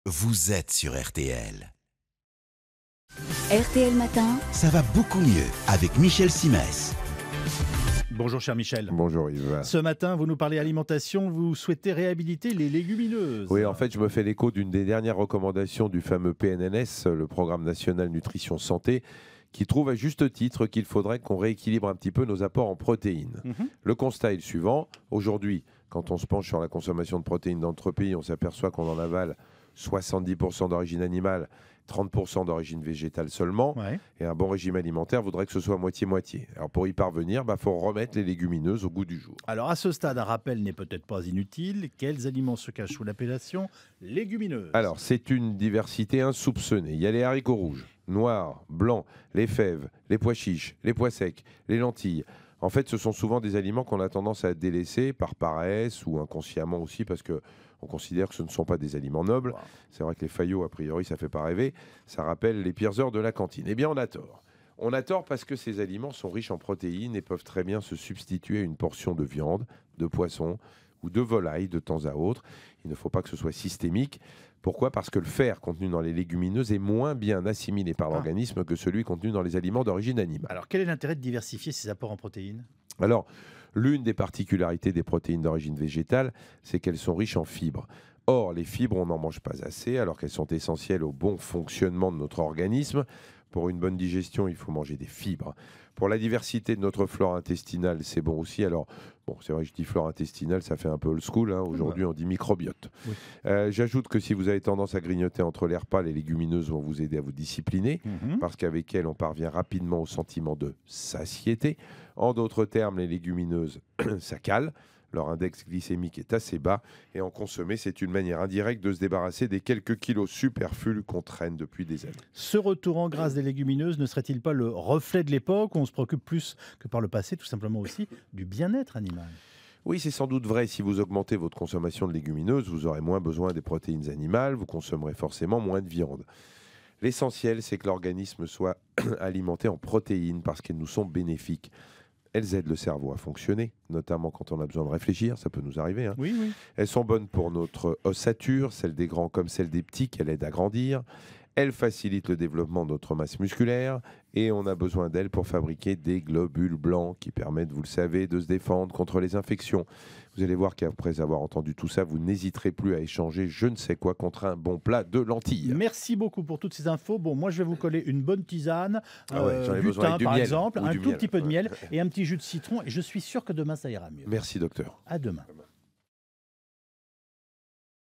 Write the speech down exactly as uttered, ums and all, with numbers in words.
vous êtes sur R T L. R T L Matin, Ça va beaucoup mieux avec Michel Simès. Bonjour cher Michel. Bonjour Yves. Ce matin, vous nous parlez alimentation, vous souhaitez réhabiliter les légumineuses. Oui, en fait, je me fais l'écho d'une des dernières recommandations du fameux P N N S, le Programme National Nutrition Santé, qui trouve à juste titre qu'il faudrait qu'on rééquilibre un petit peu nos apports en protéines. Mhm. Le constat est le suivant. Aujourd'hui, quand on se penche sur la consommation de protéines dans notre pays, on s'aperçoit qu'on en avale soixante-dix pour cent d'origine animale, trente pour cent d'origine végétale seulement. Ouais. Et un bon régime alimentaire voudrait que ce soit moitié-moitié. Alors pour y parvenir, il bah, faut remettre les légumineuses au goût du jour. Alors à ce stade, un rappel n'est peut-être pas inutile. Quels aliments se cachent sous l'appellation légumineuse? Alors, c'est une diversité insoupçonnée. Il y a les haricots rouges, noirs, blancs, les fèves, les pois chiches, les pois secs, les lentilles. En fait, ce sont souvent des aliments qu'on a tendance à délaisser par paresse ou inconsciemment aussi parce que on considère que ce ne sont pas des aliments nobles. Wow. C'est vrai que les faillots, a priori, ça ne fait pas rêver. Ça rappelle les pires heures de la cantine. Eh bien, on a tort. On a tort parce que ces aliments sont riches en protéines et peuvent très bien se substituer à une portion de viande, de poisson ou de volaille de temps à autre. Il ne faut pas que ce soit systémique. Pourquoi ? Parce que le fer contenu dans les légumineuses est moins bien assimilé par Ah. l'organisme que celui contenu dans les aliments d'origine animale. Alors quel est l'intérêt de diversifier ces apports en protéines? Alors, l'une des particularités des protéines d'origine végétale, c'est qu'elles sont riches en fibres. Or, les fibres, on n'en mange pas assez, alors qu'elles sont essentielles au bon fonctionnement de notre organisme. Pour une bonne digestion, il faut manger des fibres. Pour la diversité de notre flore intestinale, c'est bon aussi. Alors, bon, c'est vrai que je dis flore intestinale, ça fait un peu old school, hein. Aujourd'hui, on dit microbiote. Oui. Euh, J'ajoute que si vous avez tendance à grignoter entre les repas, les légumineuses vont vous aider à vous discipliner, Mhm. parce qu'avec elles, on parvient rapidement au sentiment de satiété. En d'autres termes, les légumineuses, ça cale. Leur index glycémique est assez bas et en consommer, c'est une manière indirecte de se débarrasser des quelques kilos superflus qu'on traîne depuis des années. Ce retour en grâce des légumineuses ne serait-il pas le reflet de l'époque où on se préoccupe plus que par le passé, tout simplement aussi, du bien-être animal? Oui, c'est sans doute vrai. Si vous augmentez votre consommation de légumineuses, vous aurez moins besoin des protéines animales, vous consommerez forcément moins de viande. L'essentiel, c'est que l'organisme soit alimenté en protéines parce qu'elles nous sont bénéfiques. Elles aident le cerveau à fonctionner, notamment quand on a besoin de réfléchir, ça peut nous arriver, hein. Oui, oui. Elles sont bonnes pour notre ossature, celle des grands comme celle des petits, qu'elle aide à grandir. Elles facilitent le développement de notre masse musculaire et on a besoin d'elles pour fabriquer des globules blancs qui permettent, vous le savez, de se défendre contre les infections. Vous allez voir qu'après avoir entendu tout ça, vous n'hésiterez plus à échanger je ne sais quoi contre un bon plat de lentilles. Merci beaucoup pour toutes ces infos. Bon, moi, je vais vous coller une bonne tisane, Ah ouais, j'en ai du besoin thym avec du par miel, exemple, ou un du tout miel. petit peu de Ouais. miel et un petit jus de citron. Et je suis sûr que demain, ça ira mieux. Merci docteur. À demain.